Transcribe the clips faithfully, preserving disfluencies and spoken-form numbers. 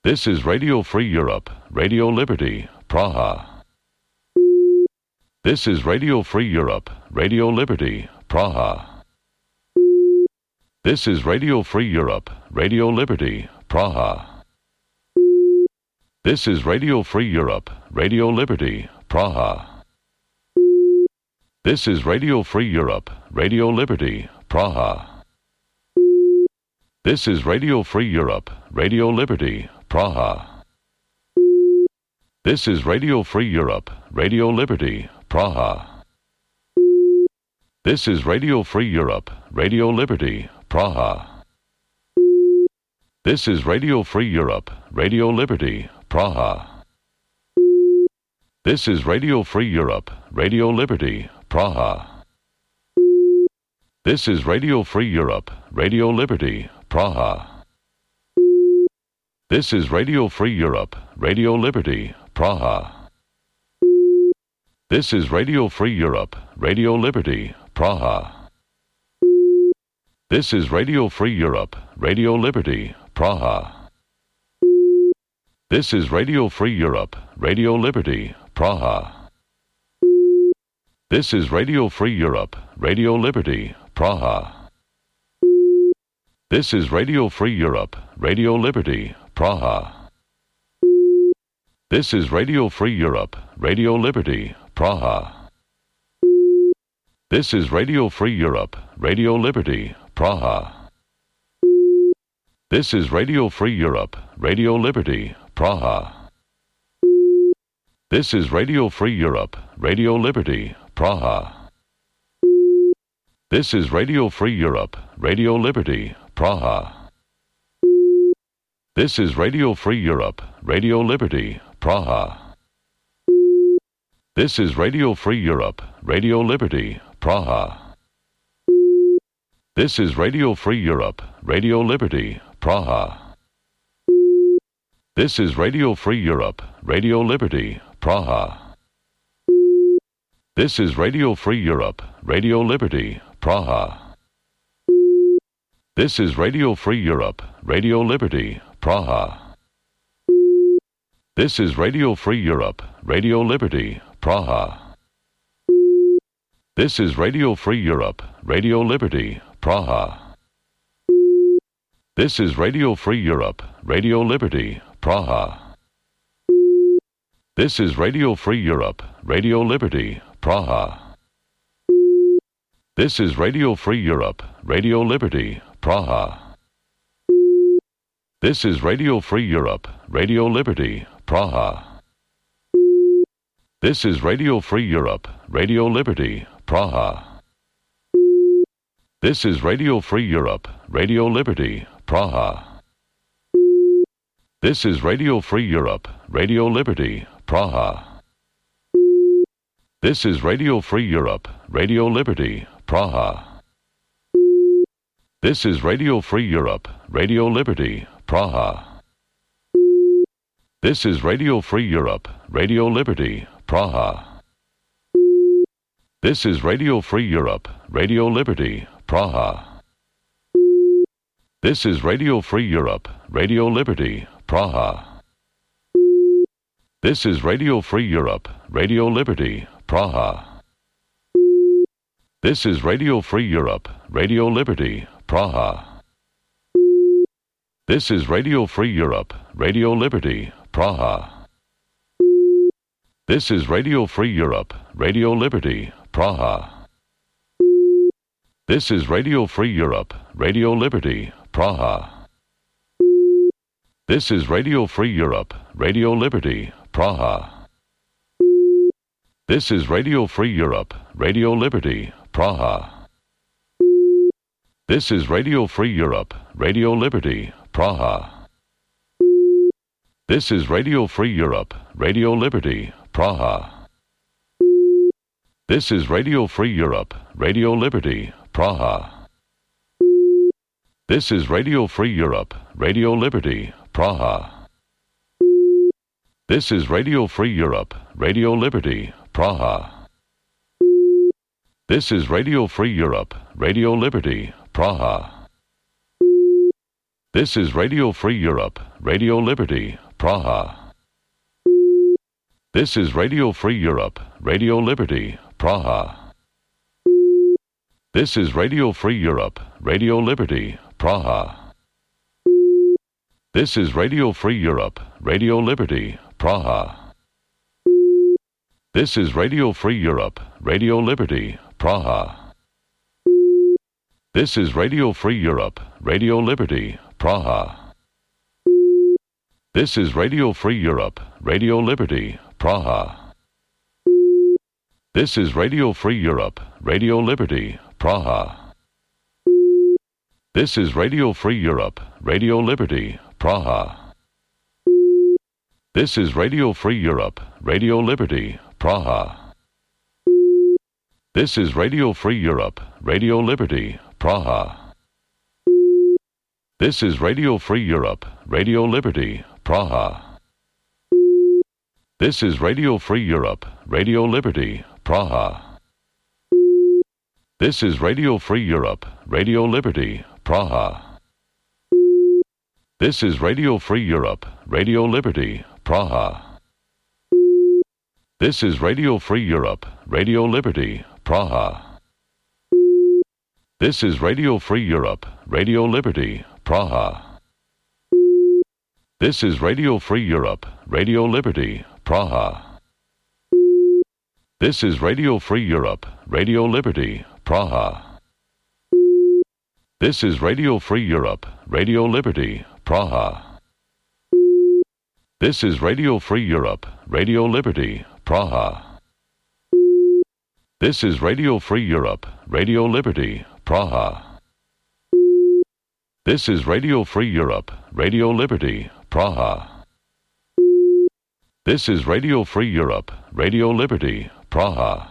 This is Radio Free Europe, Radio Liberty, Praha. This is Radio Free Europe, Radio Liberty, Praha. This is Radio Free Europe, Radio Liberty, Praha. This is Radio Free Europe, Radio Liberty, Praha. This is Radio Free Europe, Radio Liberty, Praha. This is Radio Free Europe, Radio Liberty, Praha. This is Radio Free Europe, Radio Liberty, Praha. This is Radio Free Europe, Radio Liberty, Praha. This is Radio Free Europe, Radio Liberty, Praha. This is Radio Free Europe, Radio Liberty, Praha. This is Radio Free Europe, Radio Liberty, Praha. This is Radio Free Europe, Radio Liberty, Praha. This is Radio Free Europe, Radio Liberty, Praha. This is Radio Free Europe, Radio Liberty, Praha. This is Radio Free Europe, Radio Liberty, Praha. This is Radio Free Europe, Radio Liberty, Praha. This is Radio Free Europe, Radio Liberty, Praha. This is Radio Free Europe, Radio Liberty, Praha. This is Radio Free Europe, Radio Liberty, Praha. This is Radio Free Europe, Radio Liberty, Praha. This is Radio Free Europe, Radio Liberty, Praha. This is Radio Free Europe, Radio Liberty, Praha. This is Radio Free Europe, Radio Liberty, Praha. This is Radio Free Europe, Radio Liberty, Praha. This is Radio Free Europe, Radio Liberty, Praha. This is Radio Free Europe, Radio Liberty, Praha. This is Radio Free Europe, Radio Liberty, Praha. This is Radio Free Europe, Radio Liberty, Praha. This is Radio Free Europe, Radio Liberty, Praha. This is Radio Free Europe, Radio Liberty, Praha. This is Radio Free Europe, Radio Liberty, Praha. This is Radio Free Europe, Radio Liberty, Praha. This is Radio Free Europe, Radio Liberty, Praha. This is Radio Free Europe, Radio Liberty, Praha. This is Radio Free Europe, Radio Liberty, Praha. This is Radio Free Europe, Radio Liberty, Praha. This is Radio Free Europe, Radio Liberty, Praha. This is Radio Free Europe, Radio Liberty, Praha. This is Radio Free Europe, Radio Liberty, Praha. This is Radio Free Europe, Radio Liberty, Praha. This is Radio Free Europe, Radio Liberty, Praha. This is Radio Free Europe, Radio Liberty, Praha. This is Radio Free Europe, Radio Liberty, Praha. This is Radio Free Europe, Radio Liberty, Praha. This is Radio Free Europe, Radio Liberty, Praha. This is Radio Free Europe, Radio Liberty, Praha. This is Radio Free Europe, Radio Liberty, Praha. This is Radio Free Europe, Radio Liberty, Praha. This is Radio Free Europe, Radio Liberty, Praha. This is Radio Free Europe, Radio Liberty, Praha. This is Radio Free Europe, Radio Liberty, Praha. This is Radio Free Europe, Radio Liberty, Praha. This is Radio Free Europe, Radio Liberty, Praha. This is Radio Free Europe, Radio Liberty, Praha. This is Radio Free Europe, Radio Liberty, Praha. This is Radio Free Europe, Radio Liberty, Praha. This is Radio Free Europe, Radio Liberty, Praha. This is Radio Free Europe, Radio Liberty, Praha. This is Radio Free Europe, Radio Liberty, Praha. This is Radio Free Europe, Radio Liberty, Praha. This is Radio Free Europe, Radio Liberty, Praha. This is Radio Free Europe, Radio Liberty, Praha. This is Radio Free Europe, Radio Liberty, Praha. This is Radio Free Europe, Radio Liberty, Praha. This is Radio Free Europe, Radio Liberty, Praha. This is Radio Free Europe, Radio Liberty, Praha. This is Radio Free Europe, Radio Liberty, Praha. This is Radio Free Europe, Radio Liberty, Praha. This is Radio Free Europe, Radio Liberty, Praha. This is Radio Free Europe, Radio Liberty, Praha. This is Radio Free Europe, Radio Liberty, Praha. This is Radio Free Europe, Radio Liberty, Praha. This is Radio Free Europe, Radio Liberty, Praha. This is Radio Free Europe, Radio Liberty, Praha. This is Radio Free Europe, Radio Liberty, Praha. This is Radio Free Europe, Radio Liberty, Praha. This is Radio Free Europe, Radio Liberty, Praha. This is Radio Free Europe, Radio Liberty, Praha. This is Radio Free Europe, Radio Liberty, Praha.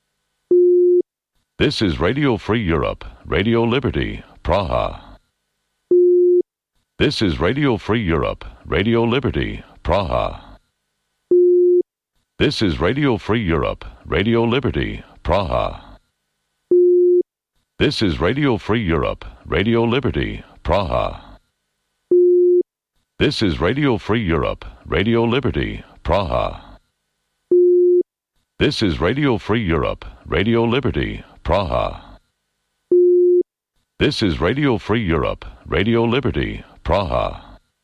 This is Radio Free Europe, Radio Liberty, Praha. This is Radio Free Europe, Radio Liberty, Praha. This is Radio Free Europe, Radio Liberty, Praha. This is Radio Free Europe, Radio Liberty, Praha. This is Radio Free Europe, Radio Liberty, Praha. This is Radio Free Europe, Radio Liberty, Praha. This is Radio Free Europe, Radio Liberty, Praha.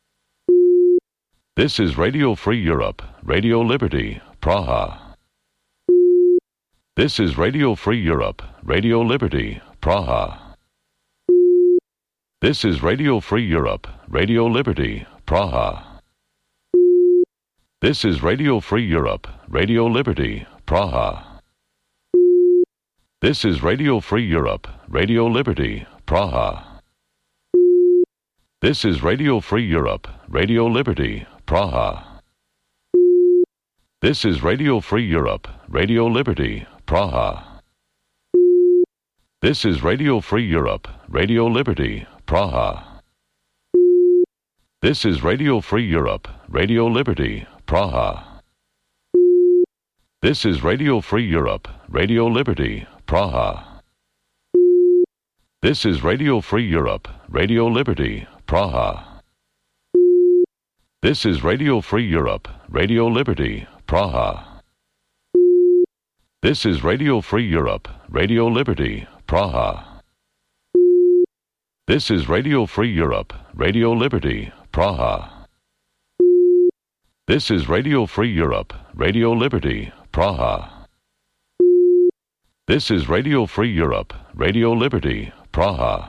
This is Radio Free Europe, Radio Liberty, Praha. This is Radio Free Europe, Radio Liberty, Praha. This is Radio Free Europe, Radio Liberty, Praha. This is Radio Free Europe, Radio Liberty, Praha. This is Radio Free Europe, Radio Liberty, Praha. This is Radio Free Europe, Radio Liberty, Praha. This is Radio Free Europe, Radio Liberty, Praha. This is Radio Free Europe, Radio Liberty, Praha. This is Radio Free Europe, Radio Liberty, Praha. This is Radio Free Europe, Radio Liberty, Praha. This is Radio Free Europe, Radio Liberty, Praha. This is Radio Free Europe, Radio Liberty, Praha. This is Radio Free Europe, Radio Liberty, Praha. This is Radio Free Europe, Radio Liberty, Praha. This is Radio Free Europe, Radio Liberty, Praha. This is Radio Free Europe, Radio Liberty, Praha.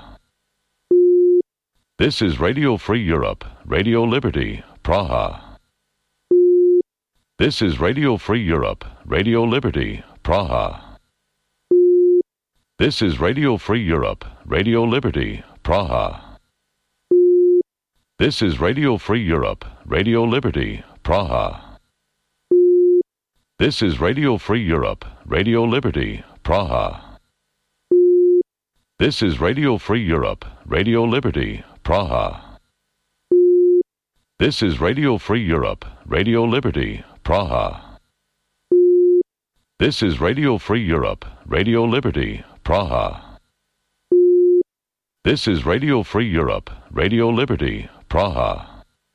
This is Radio Free Europe, Radio Liberty, Praha. This is Radio Free Europe, Radio Liberty, Praha. This is Radio Free Europe, Radio Liberty, Praha. This is Radio Free Europe, Radio Liberty, Praha. This is Radio Free Europe, Radio Liberty, Praha. This is Radio Free Europe, Radio Liberty, Praha. This is Radio Free Europe, Radio Liberty, Praha. This is Radio Free Europe, Radio Liberty, Praha. This is Radio Free Europe, Radio Liberty, Praha.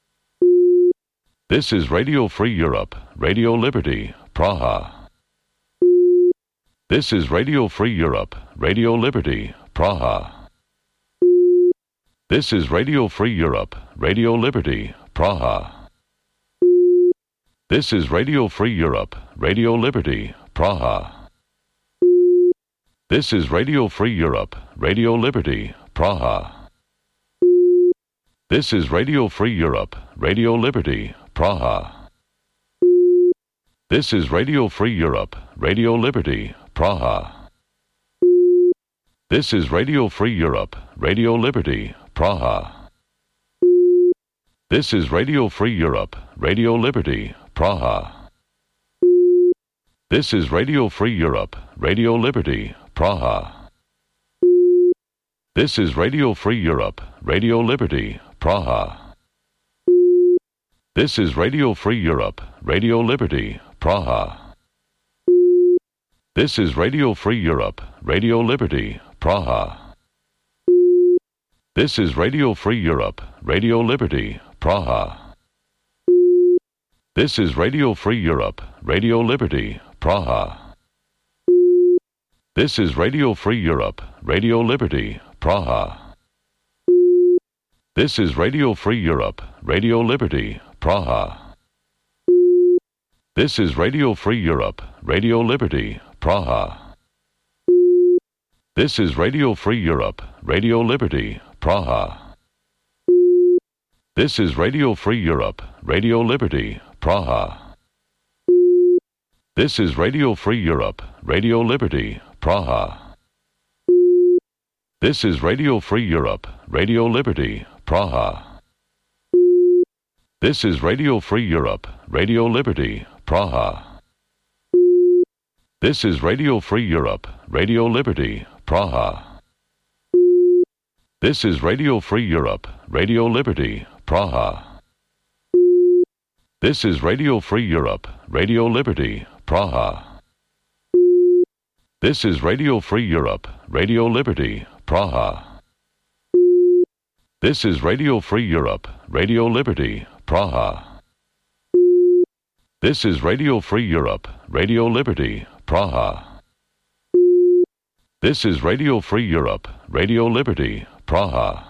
This is Radio Free Europe, Radio Liberty, Praha. This is Radio Free Europe, Radio Liberty, Praha. This is Radio Free Europe, Radio Liberty, Praha. This is Radio Free Europe, Radio Liberty, Praha. This is Radio Free Europe, Radio Liberty, Praha. This is Radio Free Europe, Radio Liberty, Praha. This is Radio Free Europe, Radio Liberty, Praha. This is Radio Free Europe, Radio Liberty, Praha. This is Radio Free Europe, Radio Liberty, Praha. This is Radio Free Europe, Radio Liberty, Praha. This is Radio Free Europe, Radio Liberty, Praha. This is Radio Free Europe, Radio Liberty, Praha. This is Radio Free Europe, Radio Liberty, Praha. This is Radio Free Europe, Radio Liberty, Praha. This is Radio Free Europe, Radio Liberty, Praha. This is Radio Free Europe, Radio Liberty, Praha. This is Radio Free Europe, Radio Liberty, Praha. This is Radio Free Europe, Radio Liberty, Praha. This is Radio Free Europe, Radio Liberty, Praha. This is Radio Free Europe, Radio Liberty, Praha. This is Radio Free Europe, Radio Liberty, Praha. This is Radio Free Europe, Radio Liberty, Praha. This is Radio Free Europe, Radio Liberty, Praha. This is Radio Free Europe, Radio Liberty, Praha. This is Radio Free Europe, Radio Liberty, Praha. This is Radio Free Europe, Radio Liberty, Praha. This is Radio Free Europe, Radio Liberty, Praha. This is Radio Free Europe, Radio Liberty, Praha. This is Radio Free Europe, Radio Liberty, Praha. This is Radio Free Europe, Radio Liberty, Praha.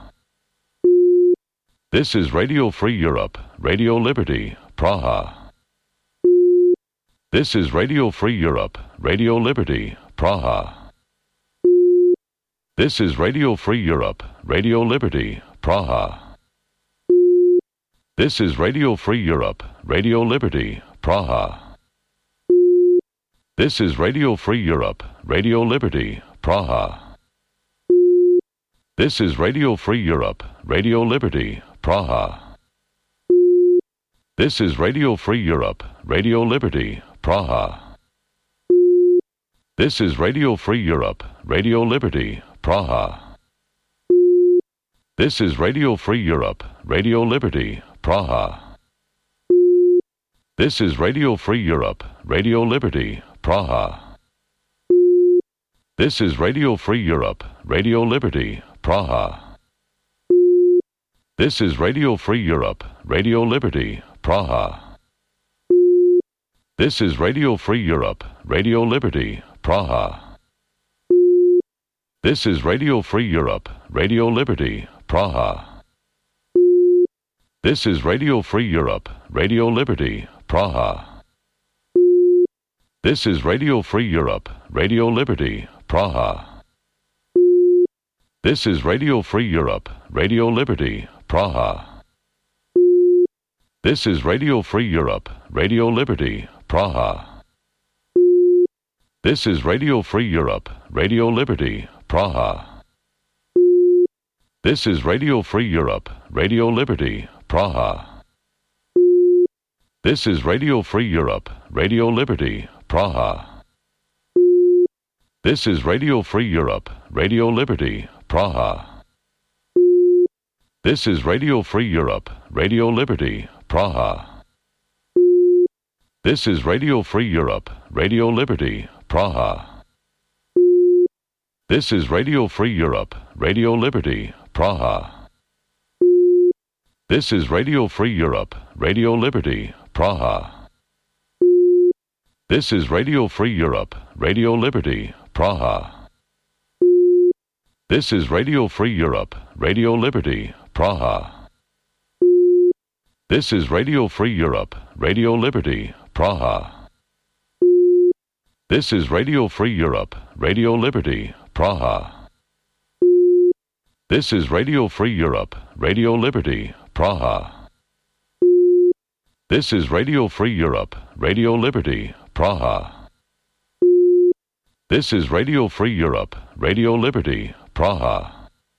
This is Radio Free Europe, Radio Liberty, Praha. This is Radio Free Europe, Radio Liberty, Praha. This is Radio Free Europe, Radio Liberty, Praha. This is Radio Free Europe, Radio Liberty, Praha. This is Radio Free Europe, Radio Liberty, Praha. This is Radio Free Europe, Radio Liberty, Praha. This is Radio Free Europe, Radio Liberty, Praha. This is Radio Free Europe, Radio Liberty, Praha. This is Radio Free Europe, Radio Liberty, Praha. This is Radio Free Europe, Radio Liberty, Praha. This is Radio Free Europe, Radio Liberty, Praha. This is Radio Free Europe, Radio Liberty, Praha. This is Radio Free Europe, Radio Liberty, Praha. This is Radio Free Europe, Radio Liberty, Praha. This is Radio Free Europe, Radio Liberty, Praha. This is Radio Free Europe, Radio Liberty, Praha. This is Radio Free Europe, Radio Liberty, Praha. This is Radio Free Europe, Radio Liberty, Praha. This is Radio Free Europe, Radio Liberty, Praha. This is Radio Free Europe, Radio Liberty, Praha. This is Radio Free Europe, Radio Liberty, Praha. This is Radio Free Europe, Radio Liberty, Praha. This is Radio Free Europe, Radio Liberty, Praha. This is Radio Free Europe, Radio Liberty, Praha. This is Radio Free Europe, Radio Liberty, Praha. This is Radio Free Europe, Radio Liberty, Praha. This is Radio Free Europe, Radio Liberty, Praha. This is Radio Free Europe, Radio Liberty, Praha. This is Radio Free Europe, Radio Liberty, Praha. This is Radio Free Europe, Radio Liberty, Praha. This is Radio Free Europe, Radio Liberty, Praha. This is Radio Free Europe, Radio Liberty, Praha. This is Radio Free Europe, Radio Liberty, Praha.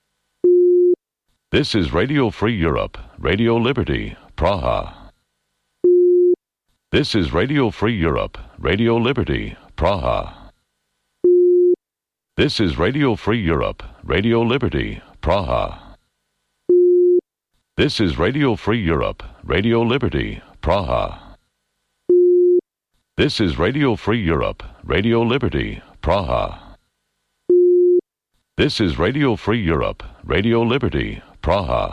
This is Radio Free Europe, Radio Liberty, Praha. This is Radio Free Europe, Radio Liberty, Praha. This is Radio Free Europe, Radio Liberty, Praha. This is Radio Free Europe, Radio Liberty, Praha. This is Radio Free Europe, Radio Liberty, Praha. This is Radio Free Europe, Radio Liberty, Praha.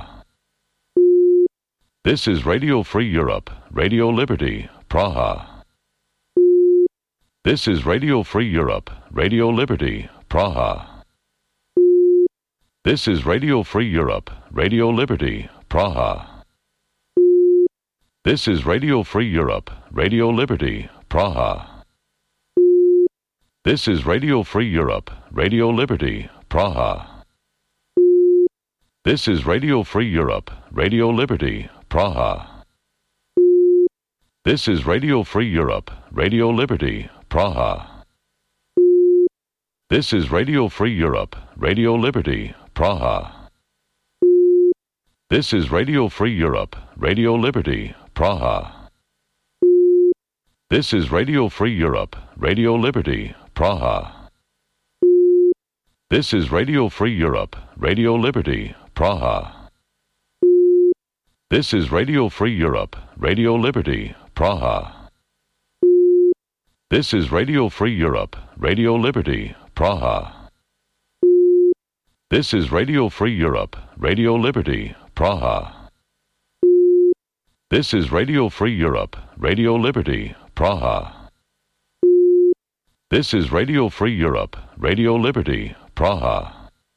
This is Radio Free Europe, Radio Liberty, Praha. This is Radio Free Europe, Radio Liberty, Praha. This is Radio Free Europe, Radio Liberty, Praha. This is Radio Free Europe, Radio Liberty, Praha. This is Radio Free Europe, Radio Liberty, Praha. This is Radio Free Europe, Radio Liberty, Praha. This is Radio Free Europe, Radio Liberty, Praha. This is Radio Free Europe, Radio Liberty, Praha. This is Radio Free Europe, Radio Liberty, Praha. This is Radio Free Europe, Radio Liberty, Praha. This is Radio Free Europe, Radio Liberty, Praha. This is Radio Free Europe, Radio Liberty, Praha. This is Radio Free Europe, Radio Liberty, Praha. This is Radio Free Europe, Radio Liberty, Praha. This is Radio Free Europe, Radio Liberty, Praha. This is Radio Free Europe, Radio Liberty, Praha.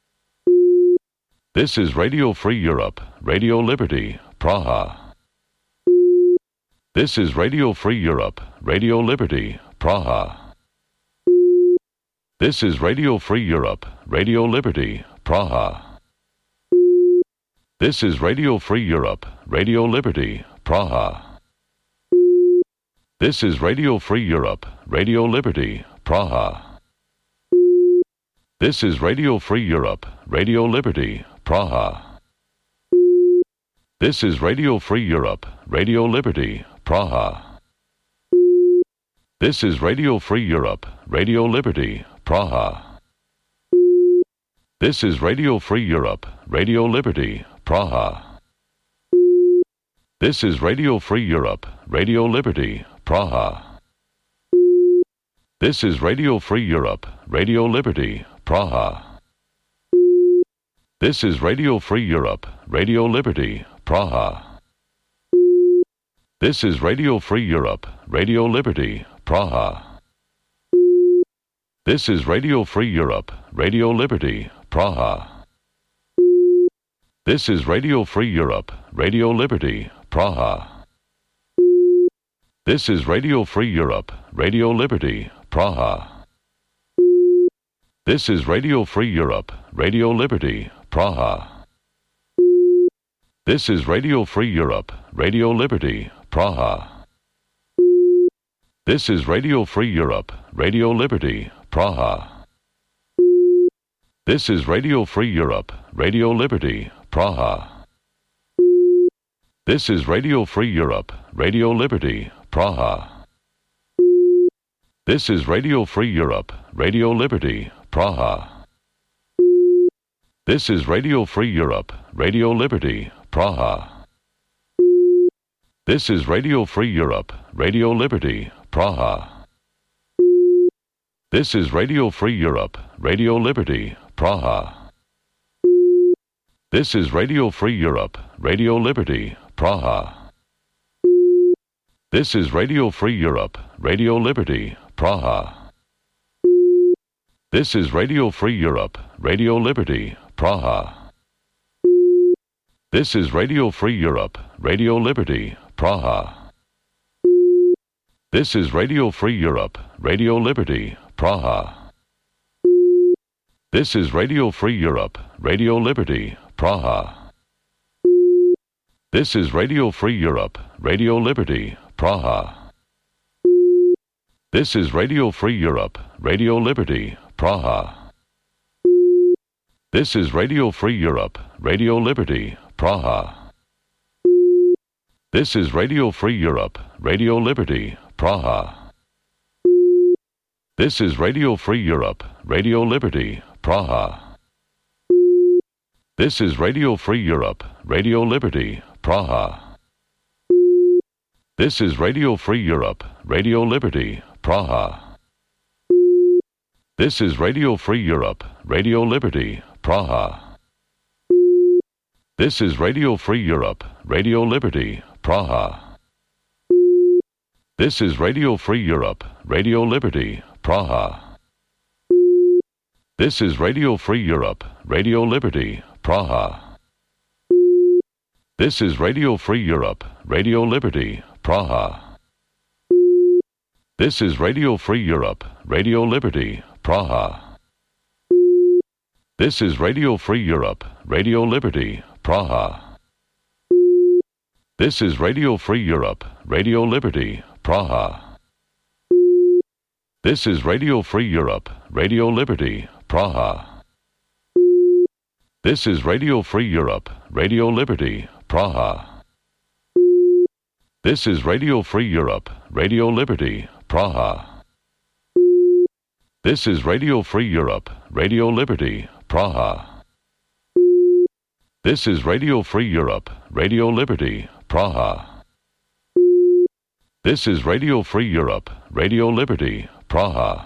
This is Radio Free Europe, Radio Liberty, Praha. This is Radio Free Europe, Radio Liberty, Praha. This is Radio Free Europe, Radio Liberty, Praha. This is Radio Free Europe, Radio Liberty, Praha. This is Radio Free Europe, Radio Liberty, Praha. This is Radio Free Europe, Radio Liberty, Praha. This is Radio Free Europe, Radio Liberty, Praha. This is Radio Free Europe, Radio Liberty, Praha. This is Radio Free Europe, Radio Liberty, Praha. This is Radio Free Europe, Radio Liberty, Praha. This is Radio Free Europe, Radio Liberty, Praha. This is Radio Free Europe, Radio Liberty, Praha. This is Radio Free Europe, Radio Liberty, Praha. This is Radio Free Europe, Radio Liberty, Praha. This is Radio Free Europe, Radio Liberty, Praha. This is Radio Free Europe, Radio Liberty, Praha. This is Radio Free Europe, Radio Liberty, Praha. This is Radio Free Europe, Radio Liberty, Praha. This is Radio Free Europe, Radio Liberty, Praha. This is Radio Free Europe, Radio Liberty, Praha. This is Radio Free Europe, Radio Liberty, Praha. This is Radio Free Europe, Radio Liberty, Praha. This is Radio Free Europe, Radio Liberty, Praha. This is Radio Free Europe, Radio Liberty, Praha. This is Radio Free Europe, Radio Liberty, Praha. This is Radio Free Europe, Radio Liberty, Praha. This is Radio Free Europe, Radio Liberty, Praha. This is Radio Free Europe, Radio Liberty, Praha. This is Radio Free Europe, Radio Liberty, Praha. This is Radio Free Europe, Radio Liberty, Praha. This is Radio Free Europe, Radio Liberty, Praha. This is Radio Free Europe, Radio Liberty, Praha. This is Radio Free Europe, Radio Liberty, Praha. This is Radio Free Europe, Radio Liberty, Praha. This is Radio Free Europe, Radio Liberty, Praha. This is Radio Free Europe, Radio Liberty, Praha. This is Radio Free Europe, Radio Liberty, Praha. This is Radio Free Europe, Radio Liberty, Praha. This is Radio Free Europe, Radio Liberty, Praha. This is Radio Free Europe, Radio Liberty, Praha. This is Radio Free Europe, Radio Liberty, Praha. This is Radio Free Europe, Radio Liberty, Praha. This is Radio Free Europe, Radio Liberty, Praha. This is Radio Free Europe, Radio Liberty, Praha. This is Radio Free Europe, Radio Liberty, Praha. This is Radio Free Europe, Radio Liberty, Praha. This is Radio Free Europe, Radio Liberty, Praha. This is Radio Free Europe, Radio Liberty, Praha. This is Radio Free Europe, Radio Liberty, Praha. This is Radio Free Europe, Radio Liberty, Praha. This is Radio Free Europe, Radio Liberty, Praha. This is Radio Free Europe, Radio Liberty, Praha.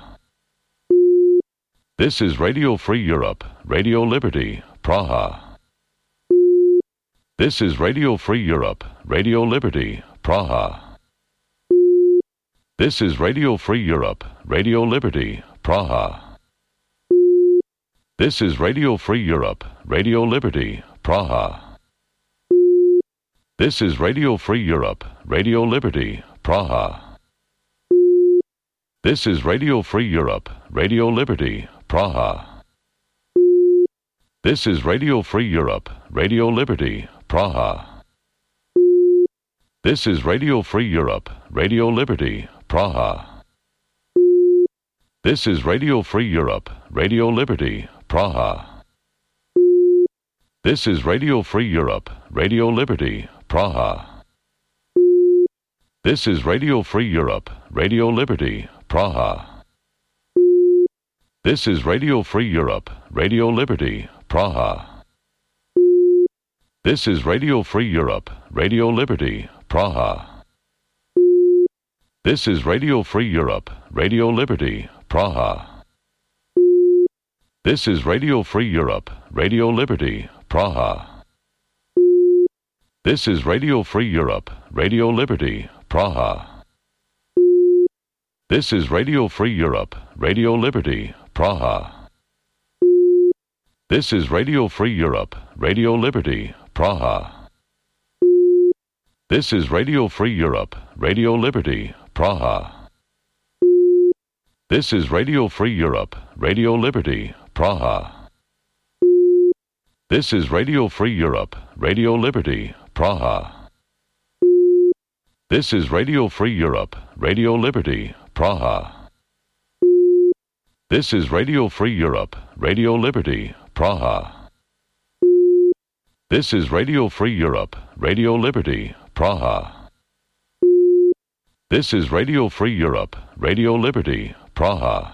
This is Radio Free Europe, Radio Liberty, Praha. This is Radio Free Europe, Radio Liberty, Praha. This is Radio Free Europe, Radio Liberty, Praha. This is Radio Free Europe, Radio Liberty, Praha. This is Radio Free Europe, Radio Liberty, Praha. This is Radio Free Europe, Radio Liberty, Praha. This is Radio Free Europe, Radio Liberty, Praha. This is Radio Free Europe, Radio Liberty, Praha. This is Radio Free Europe, Radio Liberty, Praha. This is Radio Free Europe, Radio Liberty, Praha. This is Radio Free Europe, Radio Liberty, Praha. This is Radio Free Europe, Radio Liberty, Praha. This is Radio Free Europe, Radio Liberty, Praha. This is Radio Free Europe, Radio Liberty, Praha. This is Radio Free Europe, Radio Liberty, Praha. This is Radio Free Europe, Radio Liberty, Praha. This is Radio Free Europe, Radio Liberty, Praha. This is Radio Free Europe, Radio Liberty, Praha. This is Radio Free Europe, Radio Liberty, Praha. This is Radio Free Europe, Radio Liberty, Praha. This is Radio Free Europe, Radio Liberty, Praha. This is Radio Free Europe, Radio Liberty, Praha. This is Radio Free Europe, Radio Liberty, Praha. This is Radio Free Europe, Radio Liberty, Praha. This is Radio Free Europe, Radio Liberty, Praha.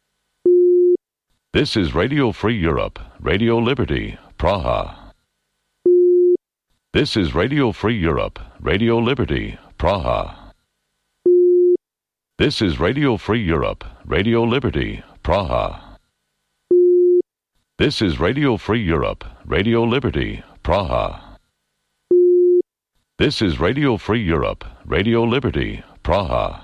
This is Radio Free Europe, Radio Liberty, Praha. This is Radio Free Europe, Radio Liberty, Praha. This is Radio Free Europe, Radio Liberty, Praha. This is Radio Free Europe, Radio Liberty, Praha. This is Radio Free Europe, Radio Liberty, Praha.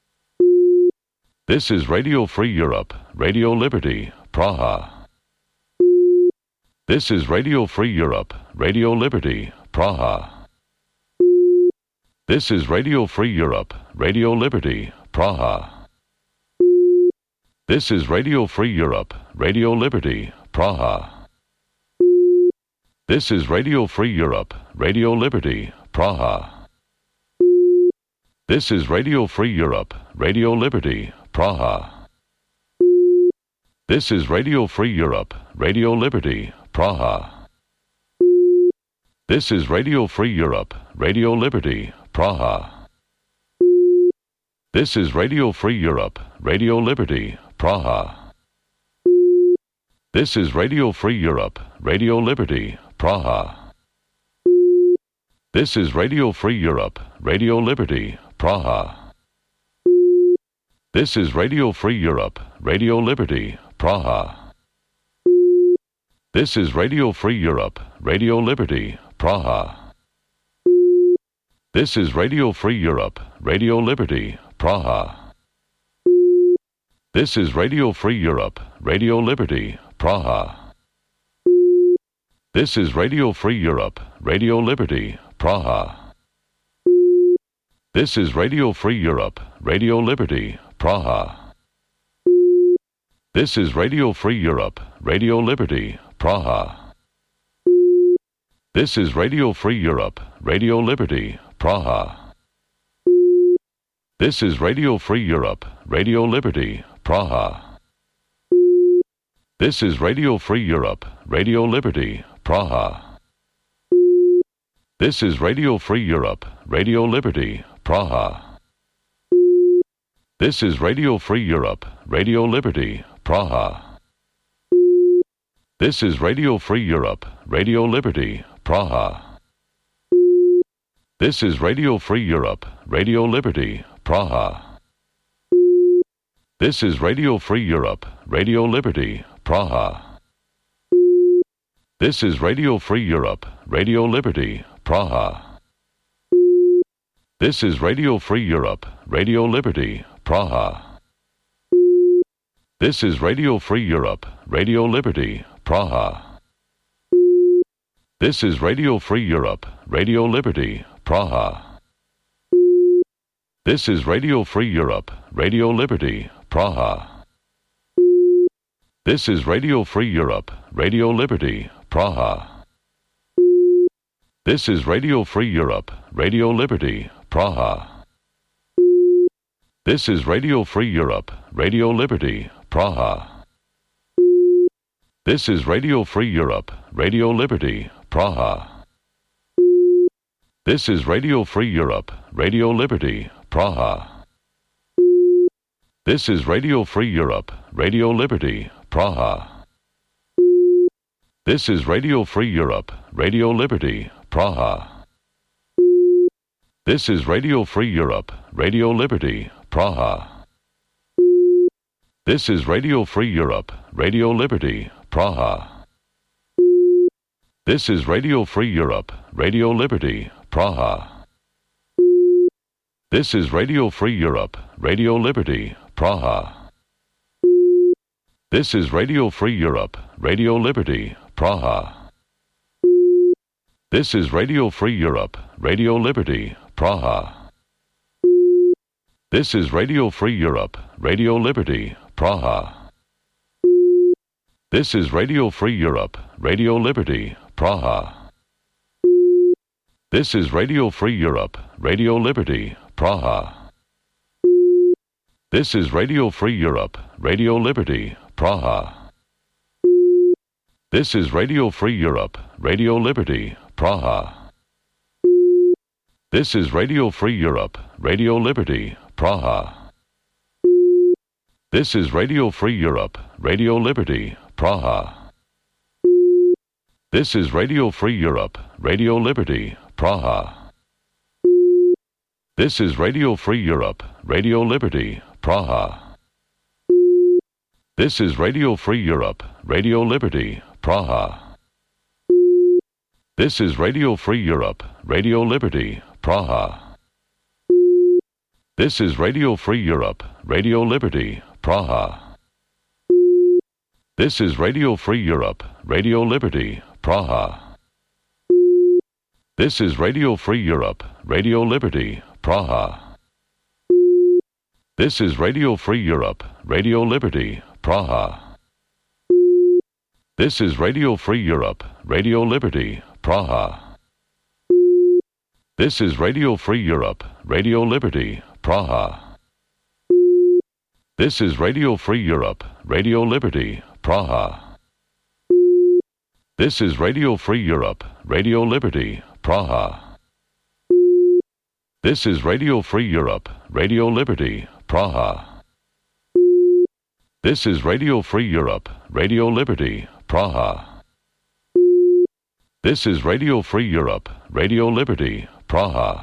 This is Radio Free Europe, Radio Liberty, Praha. This is Radio Free Europe, Radio Liberty, Praha. This is Radio Free Europe, Radio Liberty, Praha. This is Radio Free Europe, Radio Liberty, Praha. This is Radio Free Europe, Radio Liberty, Praha. This is Radio Free Europe, Radio Liberty, Praha. This is Radio Free Europe, Radio Liberty, Praha. This is Radio Free Europe, Radio Liberty, Praha. This is Radio Free Europe, Radio Liberty, Praha. This is Radio Free Europe, Radio Liberty, Praha. This is Radio Free Europe, Radio Liberty, Praha. This is Radio Free Europe, Radio Liberty, Praha. This is Radio Free Europe, Radio Liberty, Praha. This is Radio Free Europe, Radio Liberty, Praha. This is Radio Free Europe, Radio Liberty, Praha. This is Radio Free Europe, Radio Liberty, Praha. This is Radio Free Europe, Radio Liberty, Praha. This is Radio Free Europe, Radio Liberty, Praha. This is Radio Free Europe, Radio Liberty, Praha. This is Radio Free Europe, Radio Liberty, Praha. This is Radio Free Europe, Radio Liberty, Praha. This is Radio Free Europe, Radio Liberty, Praha. This is Radio Free Europe, Radio Liberty, Praha. This is Radio Free Europe, Radio Liberty, Praha. This is Radio Free Europe, Radio Liberty, Praha. This is Radio Free Europe, Radio Liberty, Praha. This is Radio Free Europe, Radio Liberty, Praha. This is Radio Free Europe, Radio Liberty, Praha. This is Radio Free Europe, Radio Liberty, Praha. This is Radio Free Europe, Radio Liberty, Praha. This is Radio Free Europe, Radio Liberty, Praha. This is Radio Free Europe, Radio Liberty, Praha. This is Radio Free Europe, Radio Liberty, Praha. This is Radio Free Europe, Radio Liberty, Praha. This is Radio Free Europe, Radio Liberty, Praha. This is Radio Free Europe, Radio Liberty, Praha. This is Radio Free Europe, Radio Liberty, Praha. This is Radio Free Europe, Radio Liberty, Praha. This is Radio Free Europe, Radio Liberty, Praha. This is Radio Free Europe, Radio Liberty, Praha. This is Radio Free Europe, Radio Liberty, Praha. This is Radio Free Europe, Radio Liberty, Praha. This is Radio Free Europe, Radio Liberty, Praha. This is Radio Free Europe, Radio Liberty, Praha. This is Radio Free Europe, Radio Liberty, Praha. This is Radio Free Europe, Radio Liberty, Praha. This is Radio Free Europe, Radio Liberty, Praha. This is Radio Free Europe, Radio Liberty, Praha. This is Radio Free Europe, Radio Liberty, Praha. This is Radio Free Europe, Radio Liberty, Praha. This is Radio Free Europe, Radio Liberty, Praha. This is Radio Free Europe, Radio Liberty, Praha. This is Radio Free Europe, Radio Liberty, Praha. This is Radio Free Europe, Radio Liberty, Praha. This is Radio Free Europe, Radio Liberty, Praha. This is Radio Free Europe, Radio Liberty, Praha. This is Radio Free Europe, Radio Liberty, Praha. This is Radio Free Europe, Radio Liberty, Praha. This is Radio Free Europe, Radio Liberty, Praha. This is Radio Free Europe, Radio Liberty, Praha. This is Radio Free Europe, Radio Liberty, Praha. This is Radio Free Europe, Radio Liberty, Praha. This is Radio Free Europe, Radio Liberty, Praha. This is Radio Free Europe, Radio Liberty, Praha. This is Radio Free Europe, Radio Liberty, Praha. This is Radio Free Europe, Radio Liberty, Praha.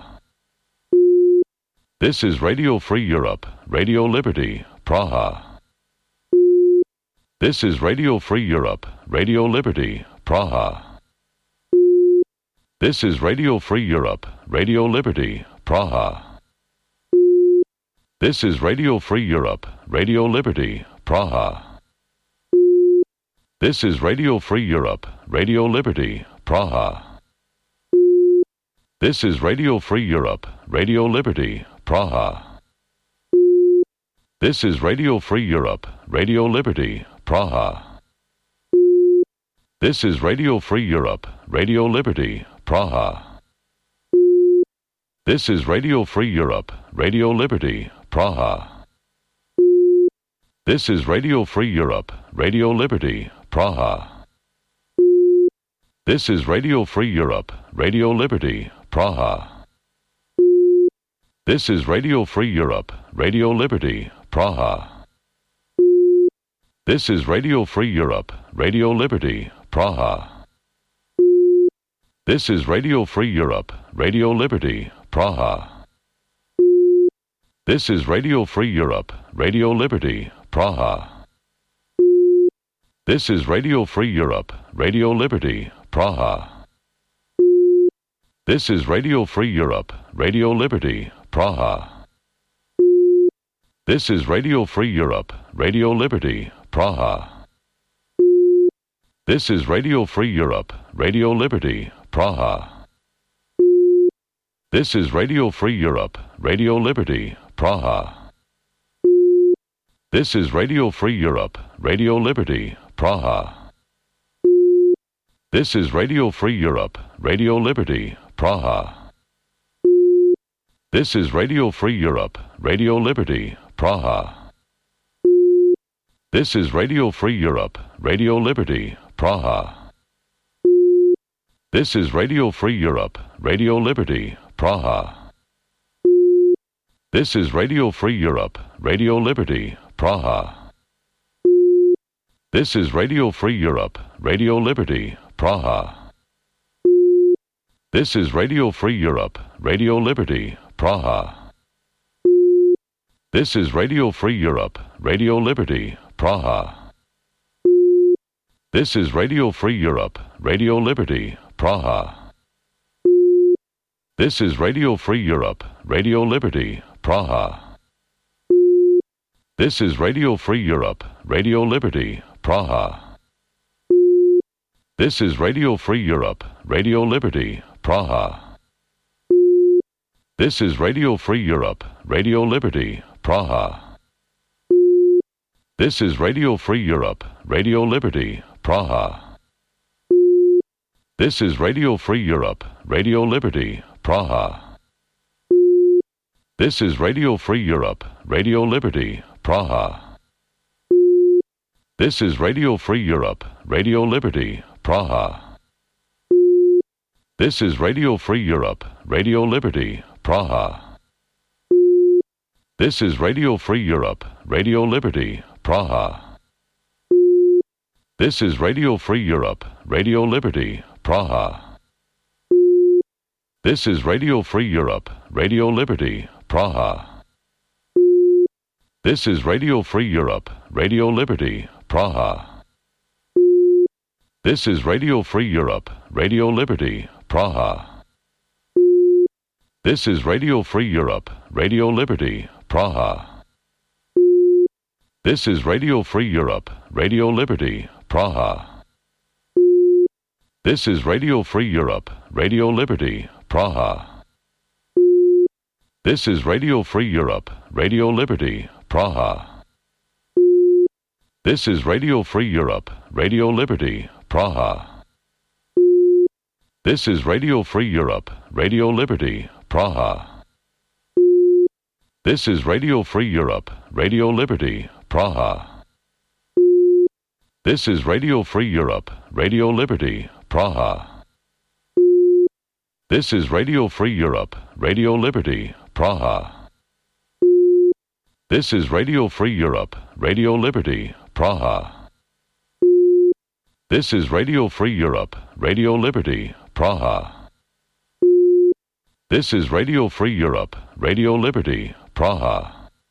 This is Radio Free Europe, Radio Liberty, Praha. This is Radio Free Europe, Radio Liberty, Praha. This is Radio Free Europe, Radio Liberty, Praha. This is Radio Free Europe, Radio Liberty, Praha. This is Radio Free Europe, Radio Liberty, Praha. This is Radio Free Europe, Radio Liberty, Praha. This is Radio Free Europe, Radio Liberty, Praha. This is Radio Free Europe, Radio Liberty, Praha. This is Radio Free Europe, Radio Liberty, Praha. This is Radio Free Europe, Radio Liberty, Praha. This is Radio Free Europe, Radio Liberty, Praha. This is Radio Free Europe, Radio Liberty, Praha. This is Radio Free Europe, Radio Liberty, Praha. This is Radio Free Europe, Radio Liberty, Praha. This is Radio Free Europe, Radio Liberty, Praha. This is Radio Free Europe, Radio Liberty, Praha. This is Radio Free Europe, Radio Liberty, Praha. This is Radio Free Europe, Radio Liberty, Praha. This is Radio Free Europe, Radio Liberty, Praha. This is Radio Free Europe, Radio Liberty, Praha. This is Radio Free Europe, Radio Liberty, Praha. This is Radio Free Europe, Radio Liberty, Praha. This is Radio Free Europe, Radio Liberty, Praha. This is Radio Free Europe, Radio Liberty, Praha. This is Radio Free Europe, Radio Liberty, Praha. This is Radio Free Europe, Radio Liberty, Praha. This is Radio Free Europe, Radio Liberty, Praha. This is Radio Free Europe, Radio Liberty, Praha. This is Radio Free Europe, Radio Liberty, Praha. This is Radio Free Europe, Radio Liberty, Praha. This is Radio Free Europe, Radio Liberty, Praha. This is Radio Free Europe, Radio Liberty, Praha. This is Radio Free Europe, Radio Liberty, Praha. This is Radio Free Europe, Radio Liberty, Praha. This is Radio Free Europe, Radio Liberty, Praha. This is Radio Free Europe, Radio Liberty, Praha. This is Radio Free Europe, Radio Liberty, Praha. This is Radio Free Europe, Radio Liberty, Praha. This is Radio Free Europe, Radio Liberty, Praha. This is Radio Free Europe, Radio Liberty, Praha. This is Radio Free Europe, Radio Liberty, Praha. This is Radio Free Europe, Radio Liberty, Praha. This is Radio Free Europe, Radio Liberty, Praha. This is Radio Free Europe, Radio Liberty, Praha. This is Radio Free Europe, Radio Liberty, Praha. This is Radio Free Europe, Radio Liberty, Praha. This is Radio Free Europe, Radio Liberty, Praha. This is Radio Free Europe, Radio Liberty, Praha. This is Radio Free Europe, Radio Liberty, Praha. This is Radio Free Europe, Radio Liberty, Praha. This is Radio Free Europe, Radio Liberty, Praha. This is Radio Free Europe, Radio Liberty, Praha. This is Radio Free Europe, Radio Liberty, Praha. This is Radio Free Europe, Radio Liberty, Praha. This is Radio Free Europe, Radio Liberty, Praha. This is Radio Free Europe, Radio Liberty, Praha.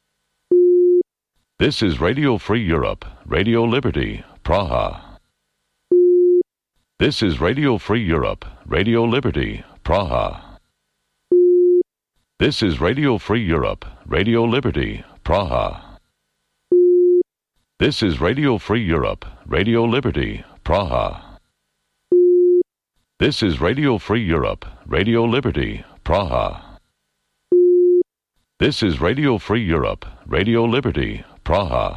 This is Radio Free Europe, Radio Liberty, Praha. This is Radio Free Europe, Radio Liberty, Praha. This is Radio Free Europe, Radio Liberty, Praha. This is Radio Free Europe, Radio Liberty, Praha. This is Radio Free Europe, Radio Liberty, Praha. This is Radio Free Europe, Radio Liberty, Praha.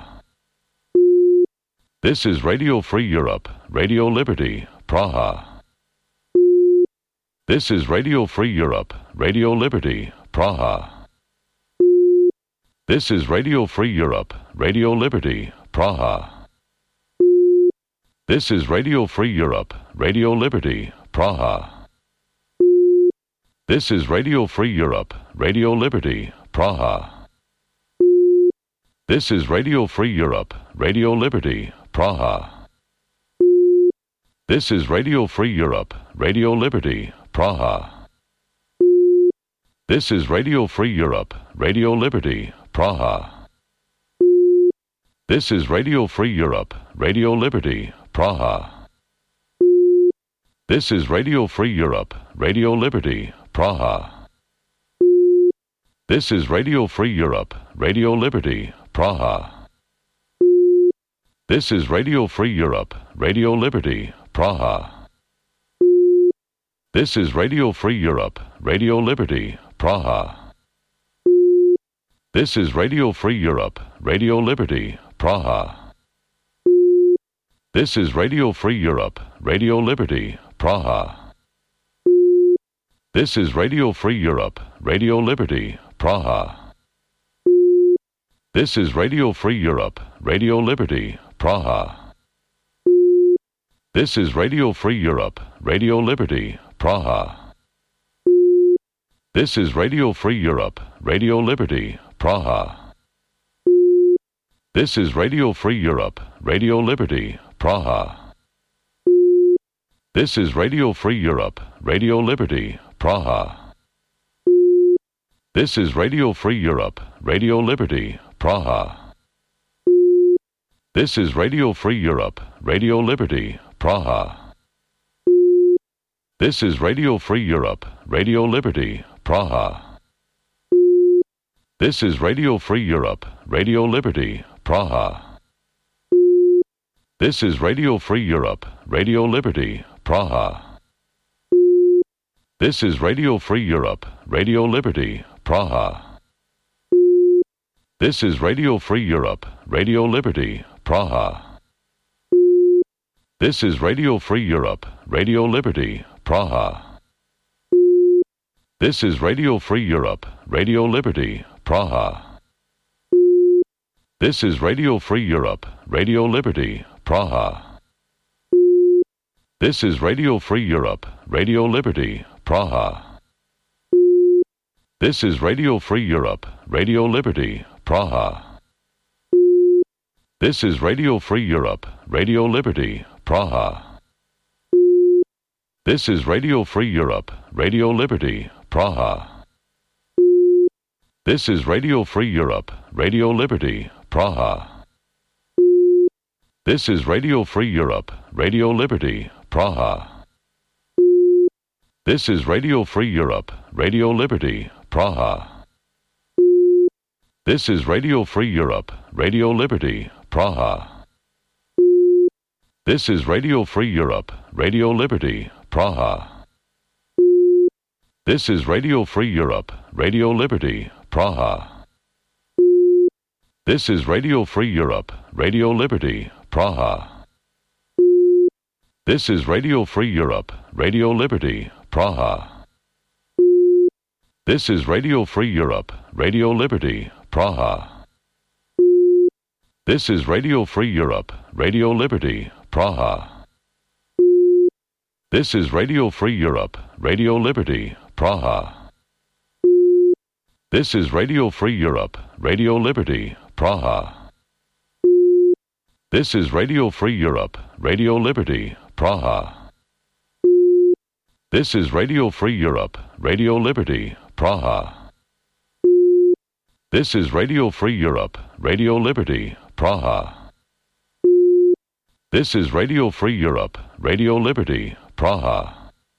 This is Radio Free Europe, Radio Liberty, Praha. This is Radio Free Europe, Radio Liberty, Praha. This is Radio Free Europe, Radio Liberty, Praha. This is Radio Free Europe, Radio Liberty, Praha. This is Radio Free Europe, Radio Liberty, Praha. This is Radio Free Europe, Radio Liberty, Praha. This is Radio Free Europe, Radio Liberty, Praha. This is Radio Free Europe, Radio Liberty, Praha. This is Radio Free Europe, Radio Liberty, Praha. This is Radio Free Europe, Radio Liberty, Praha. This is Radio Free Europe, Radio Liberty, Praha. This is Radio Free Europe, Radio Liberty, Praha. This is Radio Free Europe, Radio Liberty, Praha. This is Radio Free Europe, Radio Liberty, Praha. This is Radio Free Europe, Radio Liberty, Praha. This is Radio Free Europe, Radio Liberty, Praha. This is Radio Free Europe, Radio Liberty, Praha. This is Radio Free Europe, Radio Liberty, Praha. This is Radio Free Europe, Radio Liberty, Praha. This is Radio Free Europe, Radio Liberty, Praha. This is Radio Free Europe, Radio Liberty, Praha. This is Radio Free Europe, Radio Liberty, Praha. This is Radio Free Europe, Radio Liberty, Praha. This is Radio Free Europe, Radio Liberty, Praha. This is Radio Free Europe, Radio Liberty, Praha. This is Radio Free Europe, Radio Liberty, Praha. This is Radio Free Europe, Radio Liberty, Praha. This is Radio Free Europe, Radio Liberty, Praha. This is Radio Free Europe, Radio Liberty, Praha. This is Radio Free Europe, Radio Liberty, Praha. This is Radio Free Europe, Radio Liberty, Praha. This is Radio Free Europe, Radio Liberty, Praha. This is Radio Free Europe, Radio Liberty, Praha. This is Radio Free Europe, Radio Liberty, Praha. This is Radio Free Europe, Radio Liberty, Praha. This is Radio Free Europe, Radio Liberty, Praha. This is Radio Free Europe, Radio Liberty, Praha. This is Radio Free Europe, Radio Liberty, Praha. This is Radio Free Europe, Radio Liberty, Praha. This is Radio Free Europe, Radio Liberty, Praha. This is Radio Free Europe, Radio Liberty, Praha. This is Radio Free Europe, Radio Liberty, Praha. This is Radio Free Europe, Radio Liberty, Praha. This is Radio Free Europe, Radio Liberty, Praha. This is Radio Free Europe, Radio Liberty, Praha. This is Radio Free Europe, Radio Liberty, Praha. This is Radio Free Europe, Radio Liberty, Praha. This is Radio Free Europe, Radio Liberty, Praha. This is Radio Free Europe, Radio Liberty, Praha. This is Radio Free Europe, Radio Liberty, Praha. This is Radio Free Europe, Radio Liberty, Praha.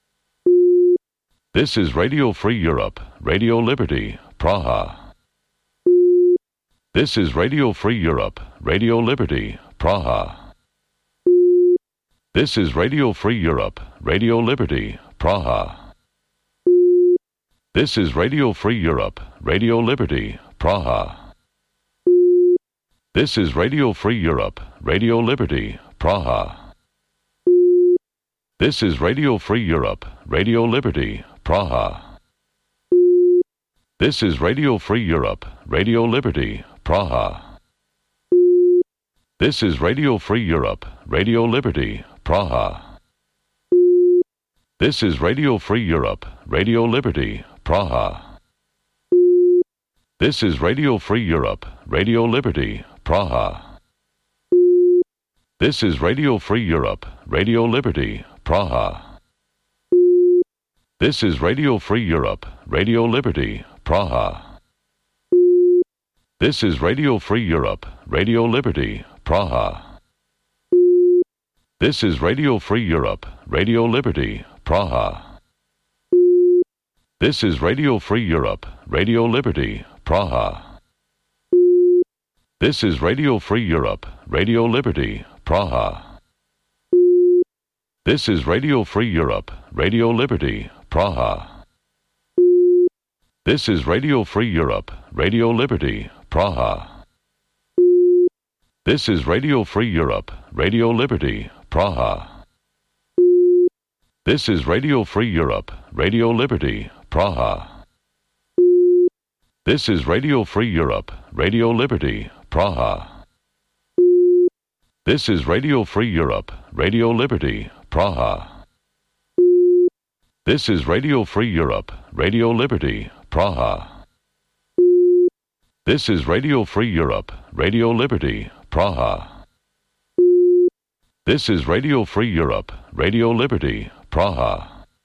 This is Radio Free Europe, Radio Liberty, Praha. This is Radio Free Europe, Radio Liberty, Praha. This is Radio Free Europe, Radio Liberty, Praha. This is Radio Free Europe, Radio Liberty, Praha. This is Radio Free Europe, Radio Liberty, Praha. This is Radio Free Europe, Radio Liberty, Praha. This is Radio Free Europe, Radio Liberty, Praha. This is Radio Free Europe, Radio Liberty, Praha. This is Radio Free Europe, Radio Liberty, Praha. This is Radio Free Europe, Radio Liberty, Praha. This is Radio Free Europe, Radio Liberty, Praha. This is Radio Free Europe, Radio Liberty, Praha. This is Radio Free Europe, Radio Liberty, Praha. This is Radio Free Europe, Radio Liberty, Praha. This is Radio Free Europe, Radio Liberty, Praha. This is Radio Free Europe, Radio Liberty, Praha. This is Radio Free Europe, Radio Liberty, Praha. This is Radio Free Europe, Radio Liberty, Praha. This is Radio Free Europe, Radio Liberty, Praha. This is Radio Free Europe, Radio Liberty, Praha. This is Radio Free Europe, Radio Liberty, Praha. This is Radio Free Europe, Radio Liberty, Praha. This is Radio Free Europe, Radio Liberty, Praha. This is Radio Free Europe, Radio Liberty, Praha. This is Radio Free Europe, Radio Liberty, Praha.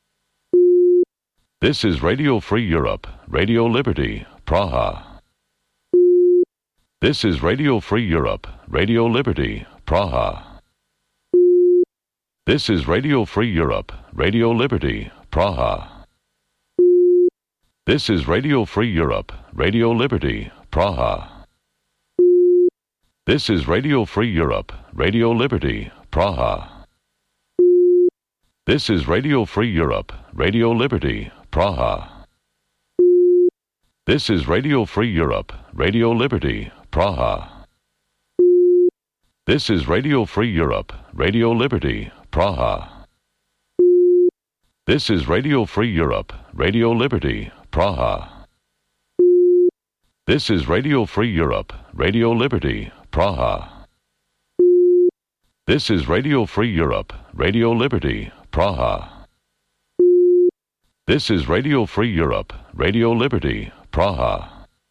This is Radio Free Europe, Radio Liberty, Praha. This is Radio Free Europe, Radio Liberty, Praha. This is Radio Free Europe, Radio Liberty, Praha. This is Radio Free Europe, Radio Liberty, Praha. This is Radio Free Europe, Radio Liberty, Praha. This is Radio Free Europe, Radio Liberty, Praha. This is Radio Free Europe, Radio Liberty, Praha. This is Radio Free Europe, Radio Liberty, Praha. This is Radio Free Europe, Radio Liberty, Praha. This is Radio Free Europe, Radio Liberty, Praha. This is Radio Free Europe, Radio Liberty, Praha. This is Radio Free Europe, Radio Liberty, Praha.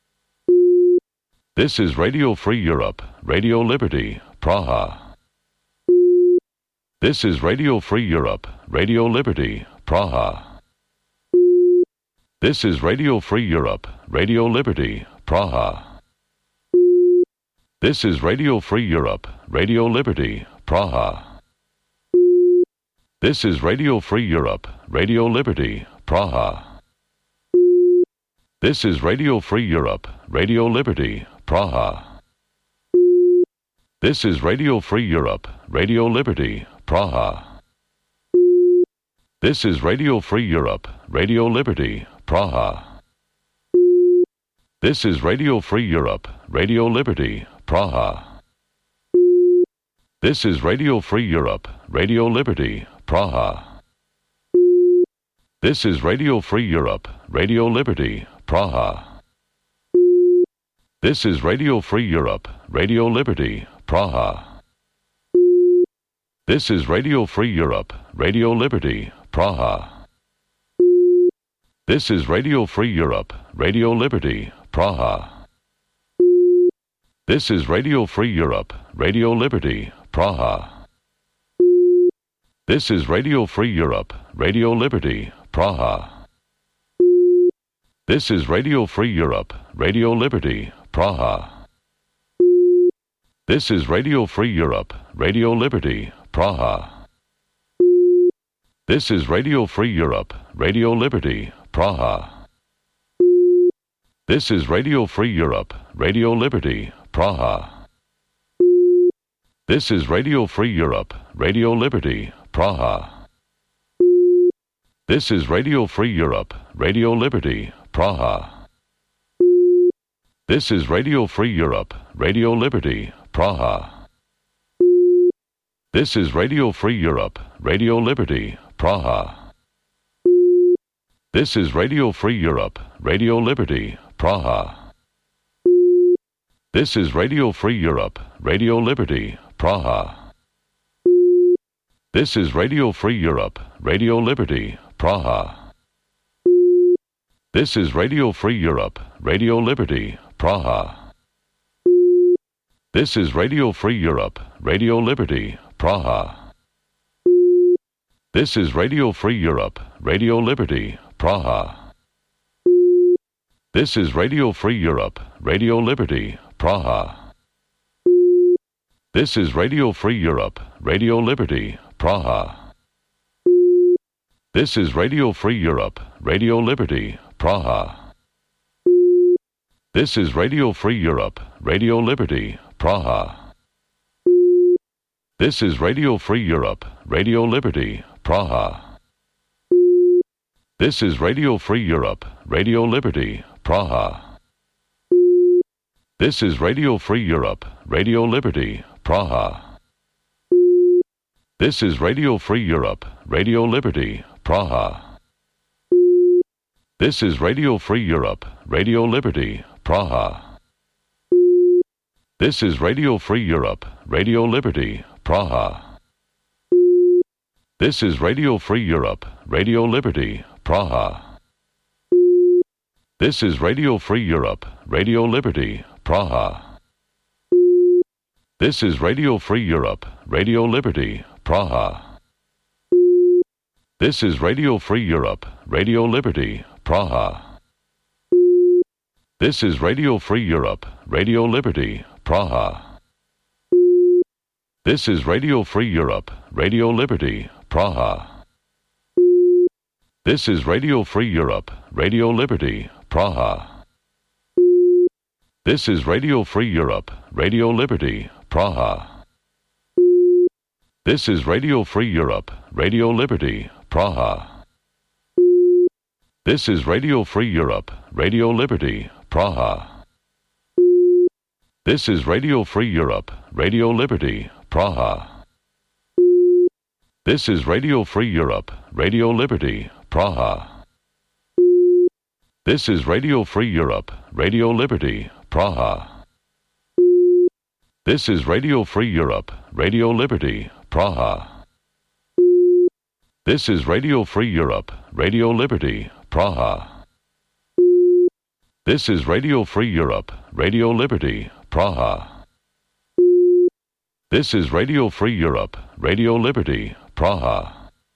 This is Radio Free Europe, Radio Liberty, Praha. This is Radio Free Europe, Radio Liberty, Praha. This is Radio Free Europe, Radio Liberty, Praha. This is Radio Free Europe, Radio Liberty, Praha. This is Radio Free Europe, Radio Liberty, Praha. This is Radio Free Europe, Radio Liberty, Praha. This is Radio Free Europe, Radio Liberty, Praha. This is Radio Free Europe, Radio Liberty, Praha. This is Radio Free Europe, Radio Liberty, Praha. This is Radio Free Europe, Radio Liberty, Praha. This is Radio Free Europe, Radio Liberty, Praha. This is Radio Free Europe, Radio Liberty, Praha. This is Radio Free Europe, Radio Liberty, Praha. This is Radio Free Europe, Radio Liberty, Praha. This is Radio Free Europe, Radio Liberty, Praha. This is Radio Free Europe, Radio Liberty, Praha. This is Radio Free Europe, Radio Liberty, Praha. This is Radio Free Europe, Radio Liberty, Praha. This is Radio Free Europe, Radio Liberty, Praha. This is Radio Free Europe, Radio Liberty, Praha. This is Radio Free Europe, Radio Liberty, Praha. This is Radio Free Europe, Radio Liberty, Praha. This is Radio Free Europe, Radio Liberty, Praha. This is Radio Free Europe, Radio Liberty, Praha. This is Radio Free Europe, Radio Liberty, Praha. This is Radio Free Europe, Radio Liberty, Praha. This is Radio Free Europe, Radio Liberty, Praha. This is Radio Free Europe, Radio Liberty, Praha. This is Radio Free Europe, Radio Liberty, Praha. This is Radio Free Europe, Radio Liberty, Praha. This is Radio Free Europe, Radio Liberty, Praha. This is Radio Free Europe, Radio Liberty, Praha. This is Radio Free Europe, Radio Liberty, Praha. This is Radio Free Europe, Radio Liberty, Praha. This is Radio Free Europe, Radio Liberty, Praha. This is Radio Free Europe, Radio Liberty, Praha. This is Radio Free Europe, Radio Liberty, Praha. This is Radio Free Europe, Radio Liberty, Praha. This is Radio Free Europe, Radio Liberty, Praha. This is Radio Free Europe, Radio Liberty, Praha. This is Radio Free Europe, Radio Liberty, Praha. This is Radio Free Europe, Radio Liberty, Praha. This is Radio Free Europe, Radio Liberty, Praha. This is Radio Free Europe, Radio Liberty, Praha. This is Radio Free Europe, Radio Liberty, Praha. This is Radio Free Europe, Radio Liberty, Praha. This is Radio Free Europe, Radio Liberty, Praha. This is Radio Free Europe, Radio Liberty, Praha. This is Radio Free Europe, Radio Liberty, Praha. This is Radio Free Europe, Radio Liberty, Praha. This is Radio Free Europe, Radio Liberty, Praha. This is Radio Free Europe, Radio Liberty, Praha. This is Radio Free Europe, Radio Liberty, Praha. This is Radio Free Europe, Radio Liberty, Praha. This is Radio Free Europe, Radio Liberty, Praha. This is Radio Free Europe, Radio Liberty, Praha. This is Radio Free Europe, Radio Liberty, Praha.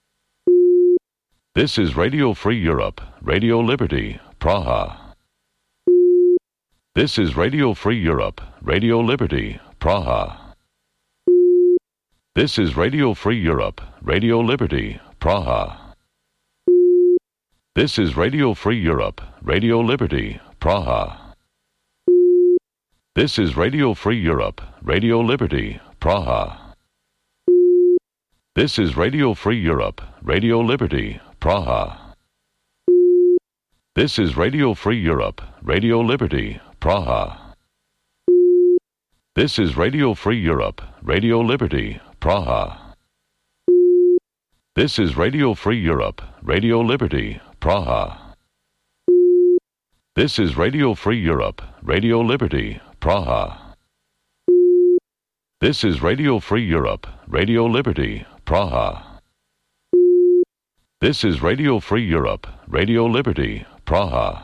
This is Radio Free Europe, Radio Liberty, Praha. This is Radio Free Europe, Radio Liberty, Praha. This is Radio Free Europe, Radio Liberty, Praha. This is Radio Free Europe, Radio Liberty, Praha. This is Radio Free Europe, Radio Liberty, Praha. This is Radio Free Europe, Radio Liberty, Praha. This is Radio Free Europe, Radio Liberty, Praha. This is Radio Free Europe, Radio Liberty, Praha. This is Radio Free Europe, Radio Liberty, Praha. This is Radio Free Europe, Radio Liberty, Praha. This is Radio Free Europe, Radio Liberty, Praha. This is Radio Free Europe, Radio Liberty, Praha.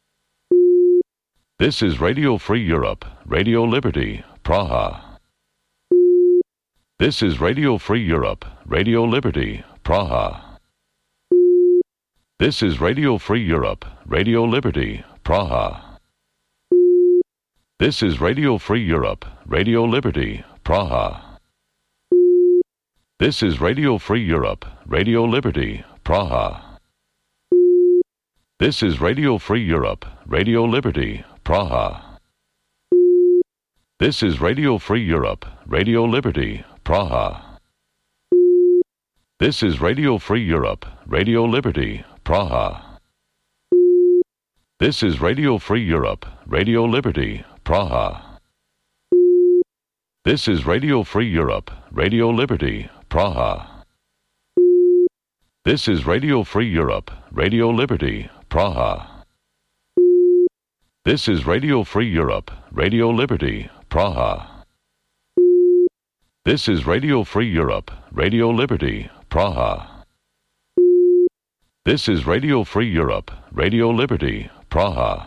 This is Radio Free Europe, Radio Liberty, Praha. This is Radio Free Europe, Radio Liberty, Praha. This is Radio Free Europe, Radio Liberty, Praha. This is Radio Free Europe, Radio Liberty, Praha. This is Radio Free Europe, Radio Liberty, Praha. This is Radio Free Europe, Radio Liberty, Praha. This is Radio Free Europe, Radio Liberty, Praha. This is Radio Free Europe, Radio Liberty, Praha. This is Radio Free Europe, Radio Liberty, Praha. This is Radio Free Europe, Radio Liberty, Praha. This is Radio Free Europe, Radio Liberty, Praha. This is Radio Free Europe, Radio Liberty, Praha. This is Radio Free Europe, Radio Liberty, Praha. This is Radio Free Europe, Radio Liberty, Praha.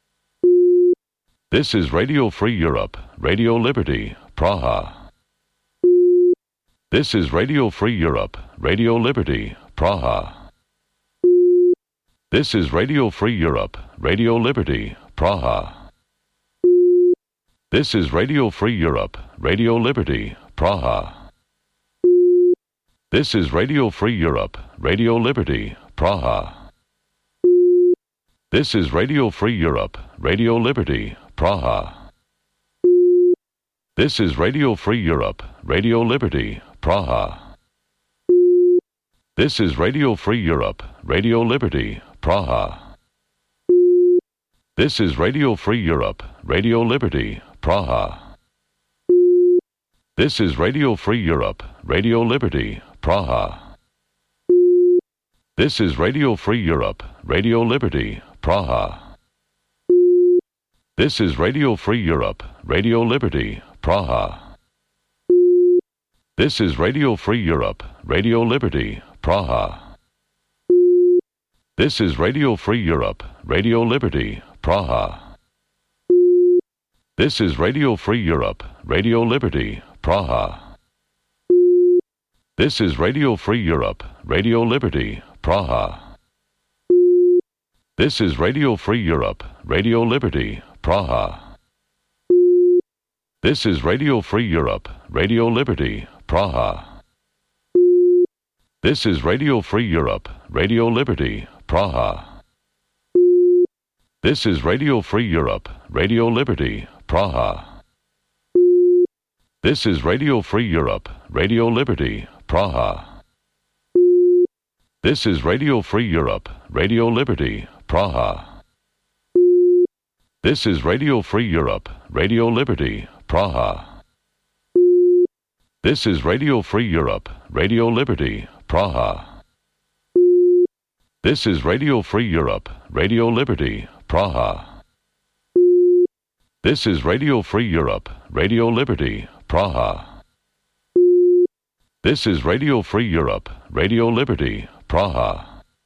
This is Radio Free Europe, Radio Liberty, Praha. This is Radio Free Europe, Radio Liberty, Praha. This is Radio Free Europe, Radio Liberty, Praha. This is Radio Free Europe, Radio Liberty, Praha. This is Radio Free Europe, Radio Liberty, Praha. This is Radio Free Europe, Radio Liberty, Praha. This is Radio Free Europe, Radio Liberty, Praha. This is Radio Free Europe, Radio Liberty, Praha. This is Radio Free Europe, Radio Liberty, Praha. This is Radio Free Europe, Radio Liberty, Praha. This is Radio Free Europe, Radio Liberty, Praha. This is Radio Free Europe, Radio Liberty, Praha. This is Radio Free Europe, Radio Liberty, Praha. This is Radio Free Europe, Radio Liberty, Praha. This is Radio Free Europe, Radio Liberty, Praha. This is Radio Free Europe, Radio Liberty, Praha. This is Radio Free Europe, Radio Liberty, Praha. This is Radio Free Europe, Radio Liberty, Praha. This is Radio Free Europe, Radio Liberty, Praha. This is Radio Free Europe, Radio Liberty, Praha. This is Radio Free Europe, Radio Liberty, Praha. This is Radio Free Europe, Radio Liberty, Praha. This is Radio Free Europe, Radio Liberty, Praha. This is Radio Free Europe, Radio Liberty, Praha. This is Radio Free Europe, Radio Liberty, Praha. This is Radio Free Europe, Radio Liberty, Praha. This is Radio Free Europe, Radio Liberty, Praha.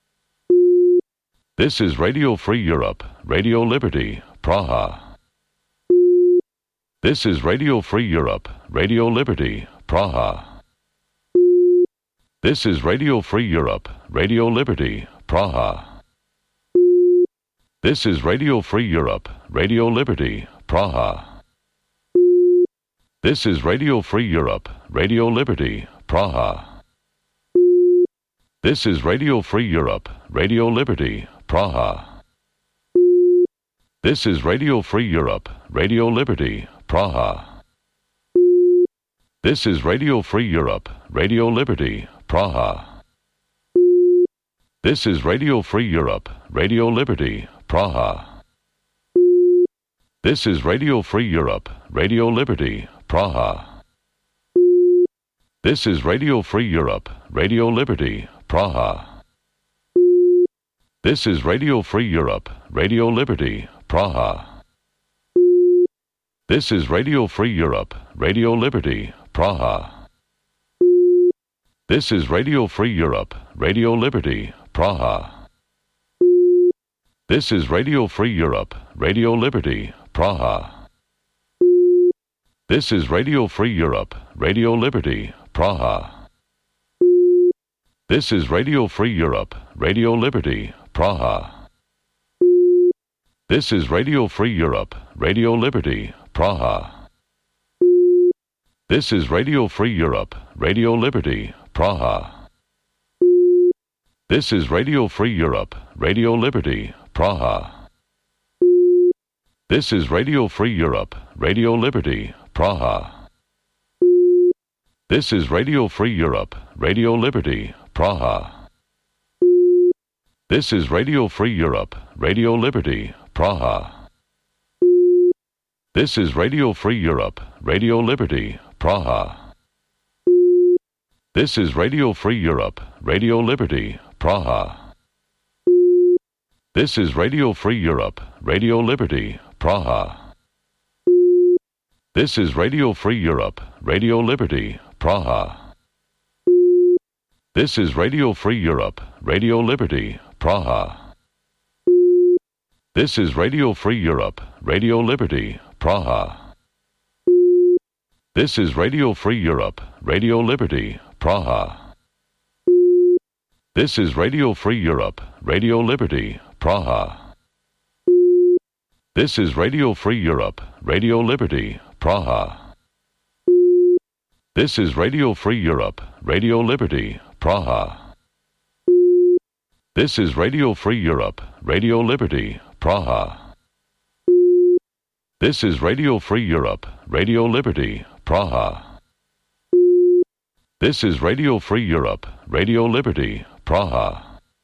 This is Radio Free Europe, Radio Liberty, Praha. This is Radio Free Europe, Radio Liberty, Praha. This is Radio Free Europe, Radio Liberty, Praha. This is Radio Free Europe, Radio Liberty, Praha. This is Radio Free Europe, Radio Liberty, Praha. This is Radio Free Europe, Radio Liberty, Praha. This is Radio Free Europe, Radio Liberty, Praha. This is Radio Free Europe, Radio Liberty, Praha. This is Radio Free Europe, Radio Liberty, Praha. This is Radio Free Europe, Radio Liberty, Praha. This is Radio Free Europe, Radio Liberty, Praha. This is Radio Free Europe, Radio Liberty, Praha. This is Radio Free Europe, Radio Liberty, Praha. This is Radio Free Europe, Radio Liberty, Praha. This is Radio Free Europe, Radio Liberty, Praha. This is Radio Free Europe, Radio Liberty, Praha. This is Radio Free Europe, Radio Liberty, Praha. This is Radio Free Europe, Radio Liberty, Praha. This is Radio Free Europe, Radio Liberty, Praha. This is Radio Free Europe, Radio Liberty, Praha. This is Radio Free Europe, Radio Liberty, Praha. This is Radio Free Europe, Radio Liberty, Praha. This is Radio Free Europe, Radio Liberty, Praha. This is Radio Free Europe, Radio Liberty, Praha. This is Radio Free Europe, Radio Liberty, Praha. This is Radio Free Europe, Radio Liberty, Praha. This is Radio Free Europe, Radio Liberty, Praha. This is Radio Free Europe, Radio Liberty, Praha. This is Radio Free Europe, Radio Liberty, Praha. This is Radio Free Europe, Radio Liberty, Praha. This is Radio Free Europe, Radio Liberty, Praha. This is Radio Free Europe, Radio Liberty, Praha. This is Radio Free Europe, Radio Liberty, Praha. This is Radio Free Europe, Radio Liberty, Praha. This is Radio Free Europe, Radio Liberty, Praha. This is Radio Free Europe, Radio Liberty, Praha.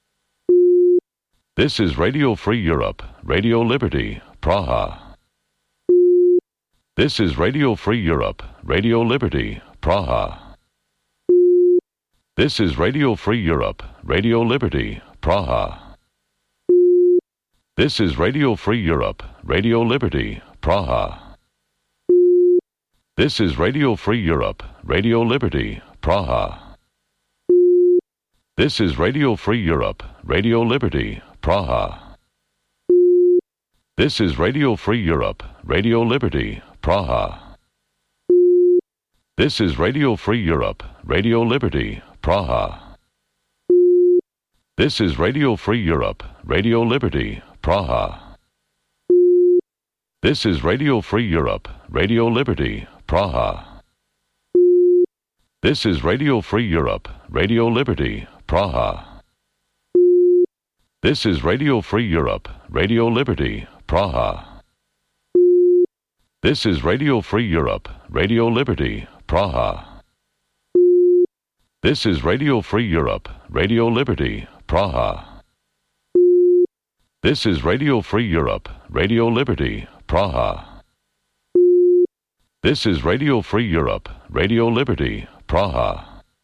This is Radio Free Europe, Radio Liberty, Praha. This is Radio Free Europe, Radio Liberty, Praha. This is Radio Free Europe, Radio Liberty, Praha. This is Radio Free Europe, Radio Liberty, Praha. This is Radio Free Europe, Radio Liberty, Praha. This is Radio Free Europe, Radio Liberty, Praha. This is Radio Free Europe, Radio Liberty, Praha. This is Radio Free Europe, Radio Liberty, Praha. This is Radio Free Europe, Radio Liberty, Praha. This is Radio Free Europe, Radio Liberty, Praha. This is Radio Free Europe, Radio Liberty, Praha. This is Radio Free Europe, Radio Liberty, Praha. This is Radio Free Europe, Radio Liberty, Praha. This is Radio Free Europe, Radio Liberty, Praha. This is Radio Free Europe, Radio Liberty, Praha. This is Radio Free Europe, Radio Liberty, Praha.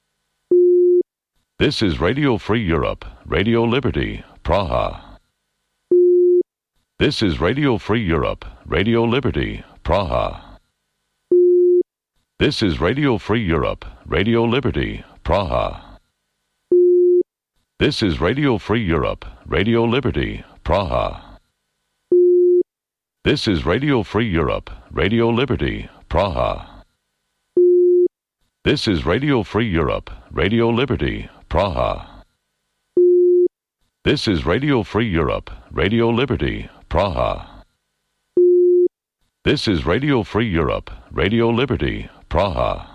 This is Radio Free Europe, Radio Liberty, Praha. This is Radio Free Europe, Radio Liberty, Praha. This is Radio Free Europe, Radio Liberty, Praha. This is Radio Free Europe, Radio Liberty, Praha. This is Radio Free Europe, Radio Liberty, Praha. This is Radio Free Europe, Radio Liberty, Praha. This is Radio Free Europe, Radio Liberty, Praha. This is Radio Free Europe, Radio Liberty, Praha.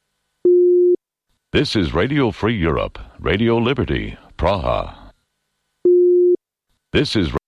This is Radio Free Europe, Radio Liberty, Praha. This is